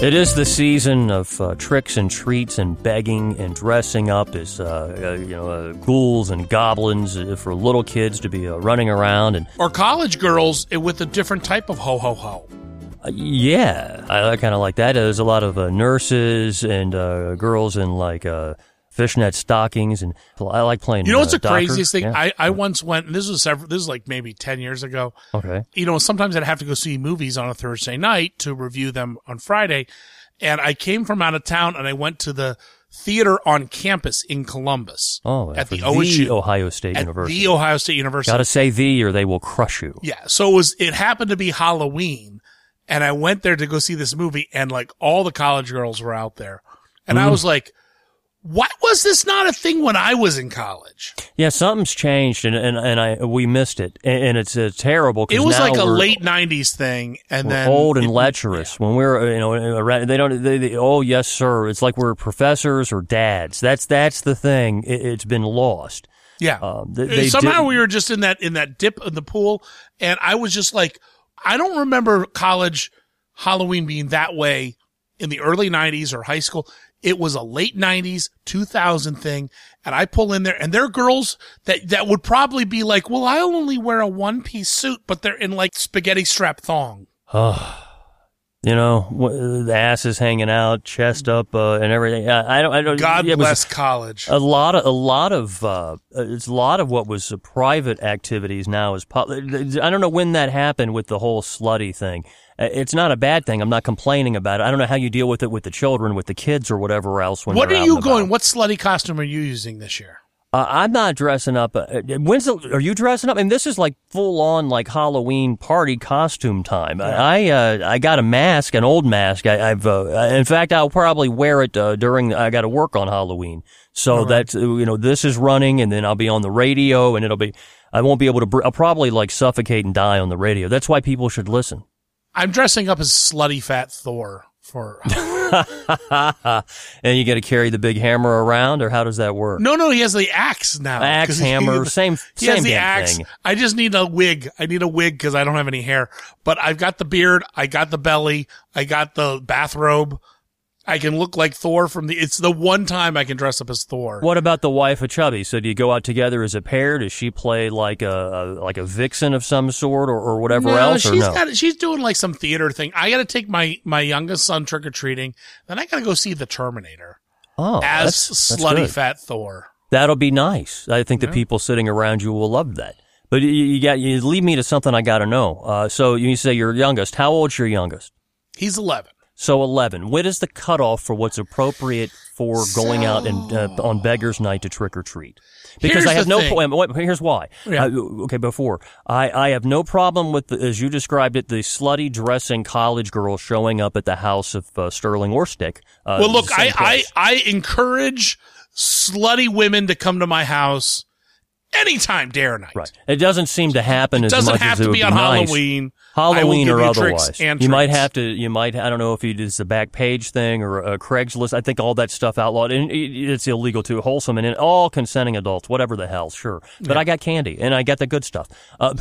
It is the season of tricks and treats and begging and dressing up as ghouls and goblins for little kids to be running around or college girls with a different type of ho ho ho. Yeah, I kind of like that. There's a lot of nurses and girls in like fishnet stockings, and I like playing. You know what's the doctor. craziest thing? Yeah. I once went, and this was like maybe 10 years ago. Okay. Sometimes I'd have to go see movies on a Thursday night to review them on Friday, and I came from out of town, and I went to the theater on campus in Columbus. Oh, at the OSU, Ohio State University. The Ohio State University. Got to say the, or they will crush you. Yeah. So it happened to be Halloween, and I went there to go see this movie, and like all the college girls were out there, and I was like, why was this not a thing when I was in college? Yeah, something's changed, and we missed it, and it's terrible. It was like a late '90s thing, and then old and lecherous. Yeah. When we're oh yes sir, it's like we're professors or dads. That's the thing. It's been lost. Yeah. Somehow we were just in that dip in the pool, and I was just like, I don't remember college Halloween being that way in the early '90s or high school. It was a late 90s, 2000 thing, and I pull in there, and there are girls that would probably be like, well, I only wear a one-piece suit, but they're in, like, spaghetti strap thong. The ass is hanging out, chest up, and everything. I don't. God bless college. A lot of what was private activities now is public. I don't know when that happened with the whole slutty thing. It's not a bad thing. I'm not complaining about it. I don't know how you deal with it with the children, with the kids, or whatever else. What are you going? What slutty costume are you using this year? I'm not dressing up. Are you dressing up? I mean, this is like full on like Halloween party costume time. Yeah. I got a mask, an old mask. In fact, I'll probably wear it during. I got to work on Halloween, so that's this is running, and then I'll be on the radio, and I won't be able to. I'll probably like suffocate and die on the radio. That's why people should listen. I'm dressing up as slutty fat Thor for. And you got to carry the big hammer around, or how does that work? No, he has the axe now. Axe, hammer, same has the damn axe. thing. I just need a wig. I need a wig because I don't have any hair. But I've got the beard. I got the belly. I got the bathrobe. I can look like Thor it's the one time I can dress up as Thor. What about the wife of Chubby? So do you go out together as a pair? Does she play like a vixen of some sort or whatever else? She's doing like some theater thing. I got to take my youngest son trick-or-treating. Then I got to go see the Terminator. Oh, as that's slutty good. Fat Thor. That'll be nice. I think the people sitting around you will love that. But you lead me to something I got to know. So you say your youngest. How old's your youngest? He's 11. So 11. What is the cutoff for what's appropriate for going out and on Beggar's Night to trick or treat? Because I have no point. Here's why. Yeah. I have no problem with, as you described it, the slutty dressing college girl showing up at the house of Sterling or Stick. Well, look, I encourage slutty women to come to my house anytime, day or night. Right. It doesn't seem to happen as much as it would be nice. It doesn't have to be on Halloween. Halloween or otherwise. I don't know if you did the back page thing or a Craigslist. I think all that stuff outlawed, and it's illegal too. Wholesome and all consenting adults, whatever the hell, sure. But I got candy and I got the good stuff. But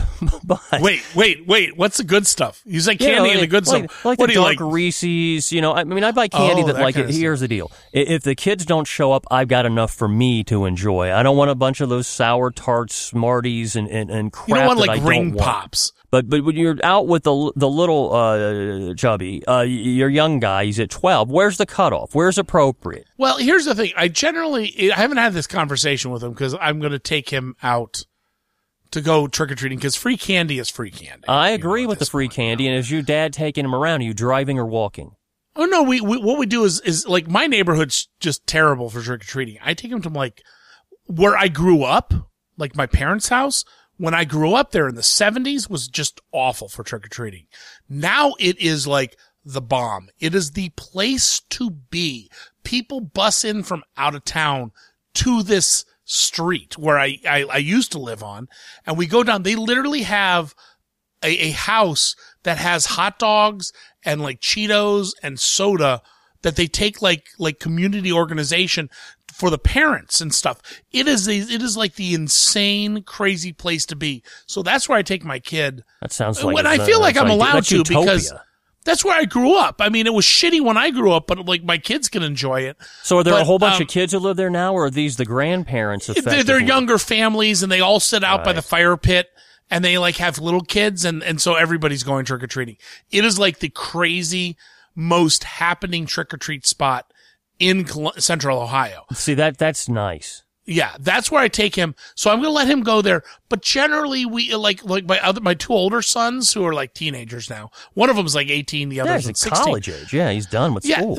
wait, what's the good stuff? You say candy and the good stuff. Like what the do you dark like? Reese's, I buy candy here's the deal. If the kids don't show up, I've got enough for me to enjoy. I don't want a bunch of those sour tarts, Smarties, and crap. You don't want like that I ring don't want. Pops. But when you're out with the little Chubby, your young guy, he's at 12. Where's the cutoff? Where's appropriate? Well, here's the thing. I haven't had this conversation with him because I'm going to take him out to go trick or treating because free candy is free candy. I agree with the free candy. And is your dad taking him around? Are you driving or walking? Oh no, what we do is like my neighborhood's just terrible for trick or treating. I take him to like where I grew up, like my parents' house. When I grew up there in the 70s was just awful for trick-or-treating. Now it is like the bomb. It is the place to be. People bus in from out of town to this street where I used to live on, and we go down. They literally have a house that has hot dogs and like Cheetos and soda that they take like community organization for the parents and stuff. It is like the insane, crazy place to be. So that's where I take my kid. That sounds like when I feel like I'm allowed to utopia. because That's where I grew up. I mean, it was shitty when I grew up, but like my kids can enjoy it. So are there a whole bunch of kids who live there now, or are these the grandparents? They're younger families, and they all sit out by the fire pit, and they like have little kids, and so everybody's going trick or treating. It is like the crazy, most happening trick or treat spot in Central Ohio. See, that's nice. Yeah, that's where I take him. So I'm going to let him go there. But generally, we like my two older sons who are like teenagers now. One of them's like 18, the other's like 16. College age. Yeah, he's done with school.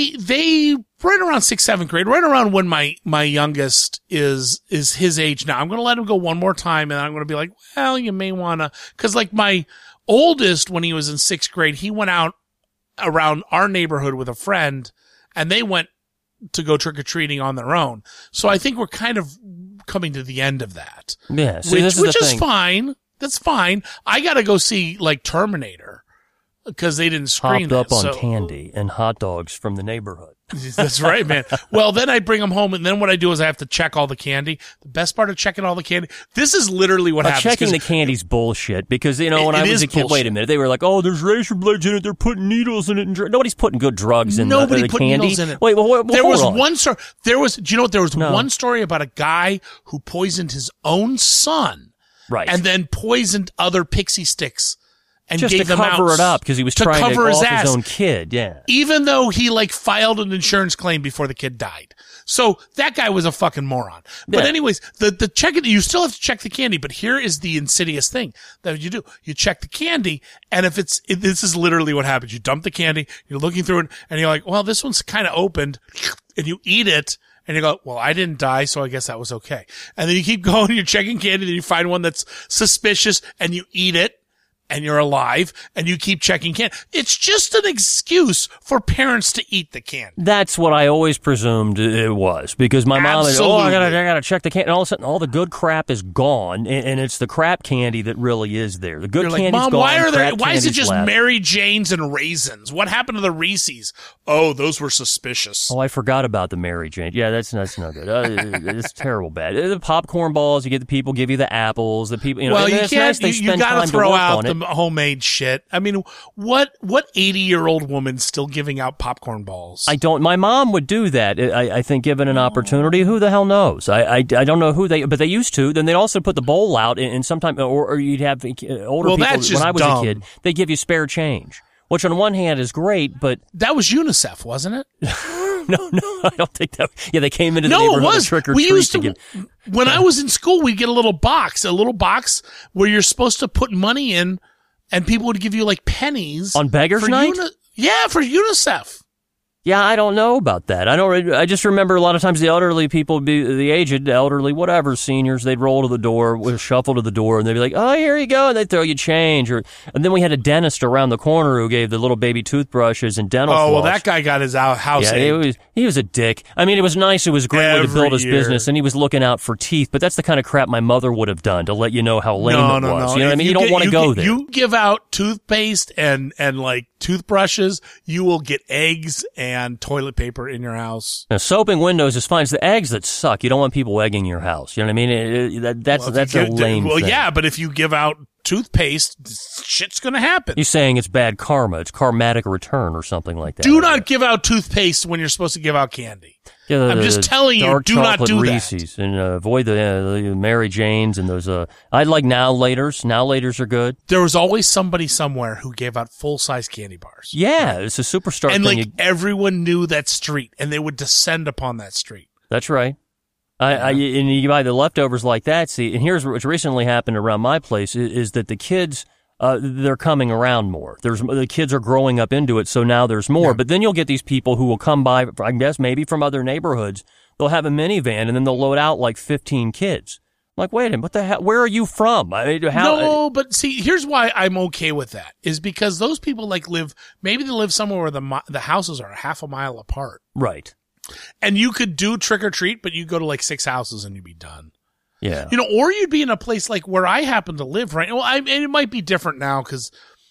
They right around 6th, 7th grade, right around when my youngest is his age now. I'm going to let him go one more time, and I'm going to be like, well, you may want to, because like my oldest, when he was in 6th grade, he went out around our neighborhood with a friend, and they went to go trick-or-treating on their own. So I think we're kind of coming to the end of that. Yeah. Which is fine. That's fine. I gotta go see, like, Terminator. Because they didn't screen Hopped up on candy and hot dogs from the neighborhood. That's right, man. Well, then I bring them home, and then what I do is I have to check all the candy. The best part of checking all the candy, this is literally what happens. Checking the candy's bullshit, because, when I was a kid, bullshit. wait a minute, they were like, oh, there's razor blades in it, they're putting needles in it. Nobody's putting good drugs in Nobody the put candy. needles in it. Wait, well, there was on. one story. Do you know what? There was one story about a guy who poisoned his own son. Right. And then poisoned other pixie sticks. And just gave to them cover out it up, because he was trying to cover off his his own kid, yeah. Even though he like filed an insurance claim before the kid died. So that guy was a fucking moron. But anyways, the check, you still have to check the candy, but here is the insidious thing that you do. You check the candy, and if this is literally what happens. You dump the candy, you're looking through it, and you're like, well, this one's kind of opened, and you eat it, and you go, well, I didn't die, so I guess that was okay. And then you keep going, you're checking candy, then you find one that's suspicious, and you eat it, and you're alive, and you keep checking candy. It's just an excuse for parents to eat the candy. That's what I always presumed it was, because my mom is, I gotta check the candy, and all of a sudden, all the good crap is gone, and it's the crap candy that really is there. The good candy's Mom, gone. why is it just left. Mary Jane's and raisins? What happened to the Reese's? Oh, those were suspicious. Oh, I forgot about the Mary Jane. Yeah, that's no good. It's terrible bad. The popcorn balls, you get the people give you the apples, the people, well, you can't, nice you gotta throw out the homemade shit. I mean, what 80-year-old woman's still giving out popcorn balls? My mom would do that. I think given an opportunity, who the hell knows? I don't know but they used to. Then they'd also put the bowl out, and sometimes, or you'd have older people, when I was a kid, they'd give you spare change, which on one hand is great, but... That was UNICEF, wasn't it? No, I don't think that... Yeah, they came into the neighborhood with trick or treat. When I was in school, we'd get a little box where you're supposed to put money in, and people would give you like pennies. On Beggar's Night? For UNICEF. Yeah, I don't know about that. I just remember a lot of times the elderly people, the aged, elderly, whatever, seniors, they'd roll to the door, would shuffle to the door, and they'd be like, oh, here you go, and they'd throw you change. And then we had a dentist around the corner who gave the little baby toothbrushes and dental floss. Oh, well, that guy got his house. Yeah, he was a dick. I mean, it was nice. It was a great way to build his business, and he was looking out for teeth, but that's the kind of crap my mother would have done to let you know how lame it was. No. You know what I mean? You don't want to go there. You give out toothpaste and like toothbrushes, you will get eggs and toilet paper in your house. Now, soaping windows is fine. It's the eggs that suck. You don't want people egging your house. You know what I mean? That's a lame thing. Well, yeah, but if you give out toothpaste, shit's going to happen. You're saying it's bad karma. It's karmatic return or something like that. Do not give out toothpaste when you're supposed to give out candy. Yeah, I'm just telling you, do not do Reese's that. And avoid the Mary Janes and those. I like Now Laters. Now Laters are good. There was always somebody somewhere who gave out full-size candy bars. Yeah, it's a superstar and thing. And everyone knew that street, and they would descend upon that street. That's right. And you buy the leftovers like that. See, and here's what's recently happened around my place is that the kids. They're coming around more. The kids are growing up into it, so now there's more. Yeah. But then you'll get these people who will come by, I guess maybe from other neighborhoods. They'll have a minivan, and then they'll load out like 15 kids. I'm like, wait a minute, what the hell? Where are you from? No, but see, here's why I'm okay with that. Is because those people maybe they live somewhere where the houses are half a mile apart. Right. And you could do trick or treat, but you go to like 6 houses and you'd be done. Yeah. Or you'd be in a place like where I happen to live, right? Well, it might be different now because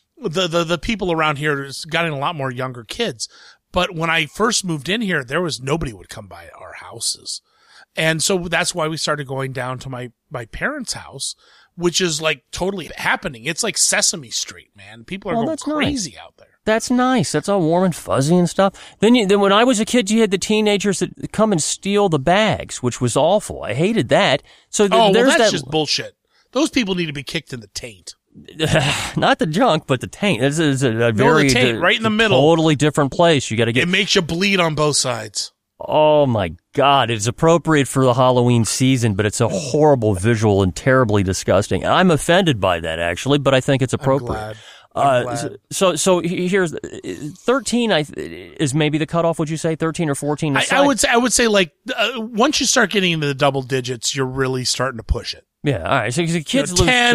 the people around here has gotten a lot more younger kids. But when I first moved in here, there was nobody would come by our houses. And so that's why we started going down to my parents' house, which is like totally happening. It's like Sesame Street, man. People are going crazy out there. That's nice. That's all warm and fuzzy and stuff. Then when I was a kid, you had the teenagers that come and steal the bags, which was awful. I hated that. So that's just bullshit. Those people need to be kicked in the taint. Not the junk, but the taint. It's a very the taint, right in the middle. Totally different place. You got to get. It makes you bleed on both sides. Oh my God! It's appropriate for the Halloween season, but it's a horrible visual and terribly disgusting. I'm offended by that, actually, but I think it's appropriate. I'm glad. So here's 13. Is maybe the cutoff. Would you say 13 or 14? I would say like once you start getting into the double digits, you're really starting to push it. Yeah. All right. So the kids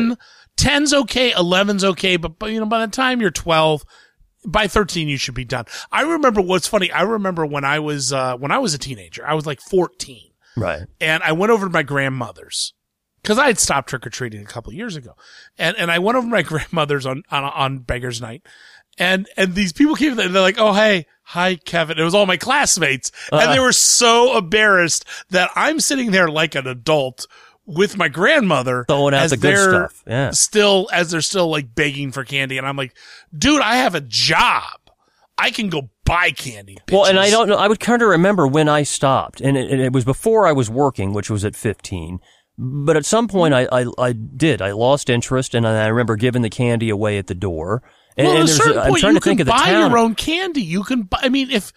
10's okay, 11's okay, but by the time you're 12, by 13 you should be done. I remember what's funny. I remember when I was a teenager, I was like 14, right? And I went over to my grandmother's. Because I had stopped trick-or-treating a couple of years ago. And I went over to my grandmother's on Beggar's Night. And these people came and they're like, oh, hey, hi, Kevin. It was all my classmates. And they were so embarrassed that I'm sitting there like an adult with my grandmother. Throwing out the good stuff. Yeah. As they're still like begging for candy. And I'm like, dude, I have a job. I can go buy candy, bitches. Well, and I don't know. I would kind of remember when I stopped. And it was before I was working, which was at 15. But at some point, I did. I lost interest, and I remember giving the candy away at the door. And, well, at a certain point, you can buy town. your own candy. You can buy, I mean, if,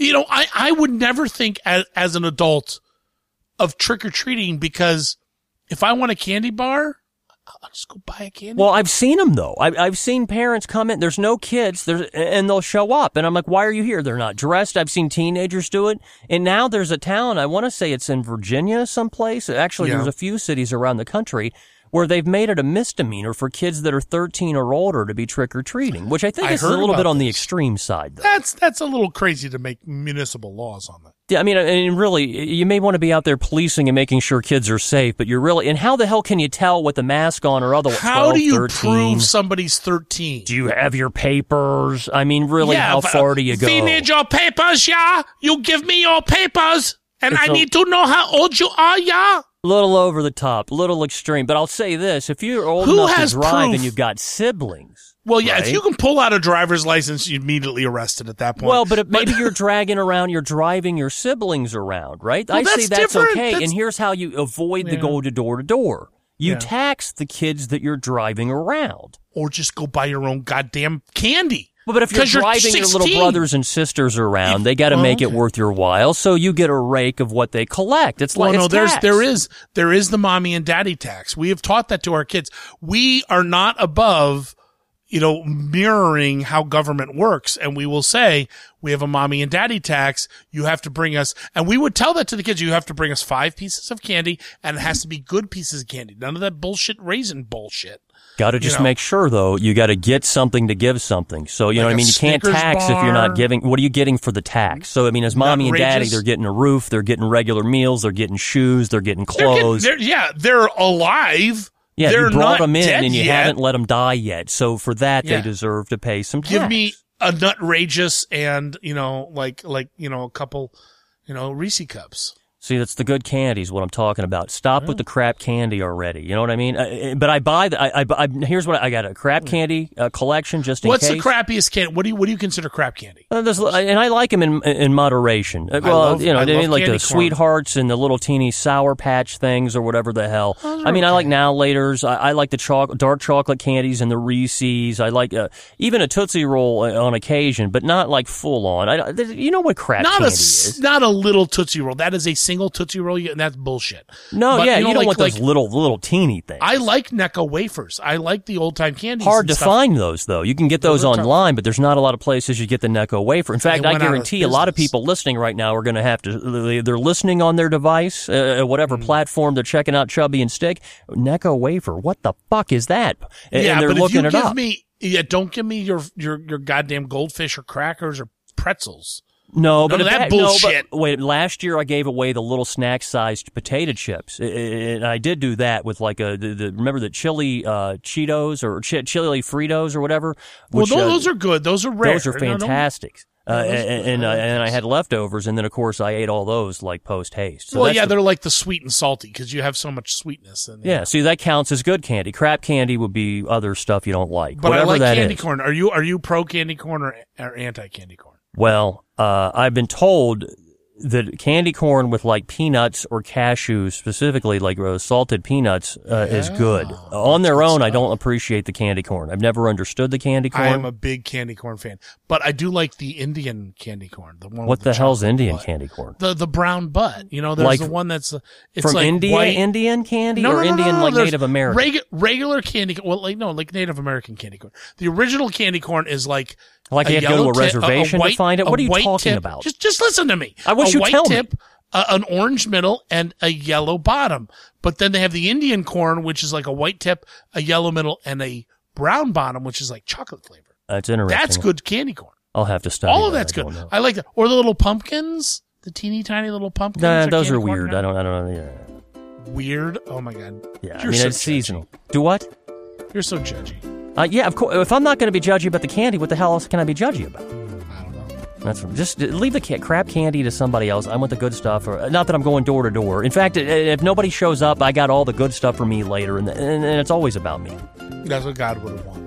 I would never think as an adult of trick-or-treating because if I want a candy bar, I'll just go buy a candy bar. Well, I've seen them, though. I've seen parents come in. There's no kids, and they'll show up. And I'm like, why are you here? They're not dressed. I've seen teenagers do it. And now there's a town, I want to say it's in Virginia someplace. Actually, there's a few cities around the country where they've made it a misdemeanor for kids that are 13 or older to be trick-or-treating, which I think is a little bit on the extreme side, though. That's a little crazy to make municipal laws on that. Yeah, I mean, really, you may want to be out there policing and making sure kids are safe, but and how the hell can you tell with the mask on or otherwise? How 12, do you 13? Prove somebody's 13? Do you have your papers? I mean, really, how far do you go? We need your papers, yeah? You give me your papers, and I need to know how old you are, yeah? Little over the top, little extreme. But I'll say this, if you're old enough to drive and you've got siblings. Well, yeah, right? If you can pull out a driver's license, you're immediately arrested at that point. Well, but maybe you're driving your siblings around, right? Well, I say that's different. okay. And here's how you avoid the go to door to door. You tax the kids that you're driving around. Or just go buy your own goddamn candy. Well, but if you're driving your little brothers and sisters around, they got to make it worth your while. So you get a rake of what they collect. It's like there is the mommy and daddy tax. We have taught that to our kids. We are not above, mirroring how government works. And we will say, we have a mommy and daddy tax. You have to bring us, and we would tell that to the kids. You have to bring us 5 pieces of candy, and it has to be good pieces of candy. None of that bullshit raisin bullshit. Got to just make sure, though, you got to get something to give something. So, you know what I mean? You can't tax if you're not giving. What are you getting for the tax? So, I mean, as mommy and daddy, they're getting a roof, they're getting regular meals, they're getting shoes, they're getting clothes. They're alive. Yeah, they're you brought not them in and you yet. haven't let them die yet. So, for that, they deserve to pay some tax. Give me a Nutrageous and, a couple, Reese cups. See, that's the good candies, what I'm talking about. Stop with the crap candy already. You know what I mean? But I buy here's what I got: a crap candy collection just in case. What's the crappiest candy? What do you consider crap candy? And I like them in moderation. Like the Sweethearts and the little teeny Sour Patch things or whatever the hell. I mean, I like Now Laters. I like the dark chocolate candies and the Reese's. I like even a Tootsie Roll on occasion, but not like full on. You know what crap candy is? Not a little Tootsie Roll. That is a single Tootsie Roll, and that's bullshit. No, you don't want those little teeny things. I like Necco wafers. I like the old time candies. Hard to find those though. You can get those online, but there's not a lot of places you get the Necco wafer. In fact, I guarantee a lot of people listening right now are going to have to. They're listening on their device, whatever platform they're checking out. Chubby and Stick, Necco wafer. What the fuck is that? And they're looking it up. Don't give me your goddamn goldfish or crackers or pretzels. No, but that bullshit. No, but wait, last year I gave away the little snack-sized potato chips, and I did do that with like remember the chili Cheetos or chili Fritos or whatever. Which, those are good. Those are rare. Those are fantastic. And I had leftovers, and then of course I ate all those like post haste. So they're like the sweet and salty because you have so much sweetness in it. Yeah, see, that counts as good candy. Crap candy would be other stuff you don't like. But whatever I like that candy is. corn. Are you pro candy corn or anti candy corn? Well, I've been told that candy corn with like peanuts or cashews, specifically like salted peanuts, is good. On their own, I don't appreciate the candy corn. I've never understood the candy corn. I am a big candy corn fan, but I do like the Indian candy corn. The one. What with the hell's Indian butt. candy corn? The brown butt. There's Like the one that's it's from like India, white. Indian candy, No, or Indian like there's Native American? Regular candy. Well, like Native American candy corn. The original candy corn is like. Like you had to go to a reservation to find it? What are you talking tip. about? Just listen to me. I wish you'd tell me. A white tip, an orange middle, and a yellow bottom. But then they have the Indian corn, which is like a white tip, a yellow middle, and a brown bottom, which is like chocolate flavor. That's interesting. That's good candy corn. I'll have to study All of that. that's good. I like that. Or the little pumpkins, the teeny tiny little pumpkins. Nah, those are candy corn weird. now. I don't know. Yeah. Weird? Oh my God. Yeah, You're so it's seasonal. judgy. Do what? You're so judgy. Yeah, of course. If I'm not going to be judgy about the candy, what the hell else can I be judgy about? I don't know. That's just leave the crap candy to somebody else. I want the good stuff. Not that I'm going door to door. In fact, if nobody shows up, I got all the good stuff for me later, and it's always about me. That's what God would have wanted.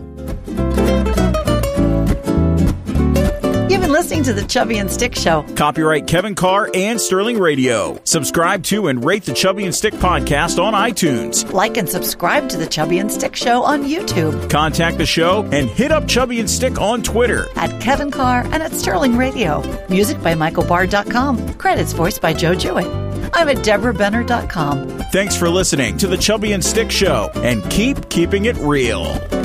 You've been listening to the Chubby and Stick Show. Copyright Kevin Carr and Sterling Radio. Subscribe to and rate the Chubby and Stick podcast on iTunes. Like and subscribe to the Chubby and Stick Show on YouTube. Contact the show and hit up Chubby and Stick on Twitter. At Kevin Carr and at Sterling Radio. Music by MichaelBard.com. Credits voiced by Joe Jewett. I'm at DeborahBenner.com. Thanks for listening to the Chubby and Stick Show, and keep keeping it real.